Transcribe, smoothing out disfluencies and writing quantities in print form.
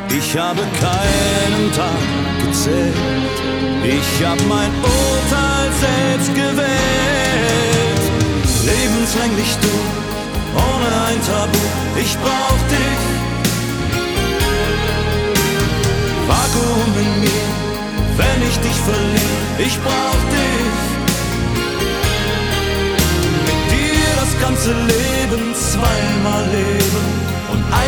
Ich habe keinen Tag gezählt, ich hab mein Urteil selbst gewählt. Lebenslänglich du, ohne ein Tabu, ich brauch dich. Vakuum in mir, wenn ich dich verliere, ich brauch dich. Mit dir das ganze Leben zweimal leben und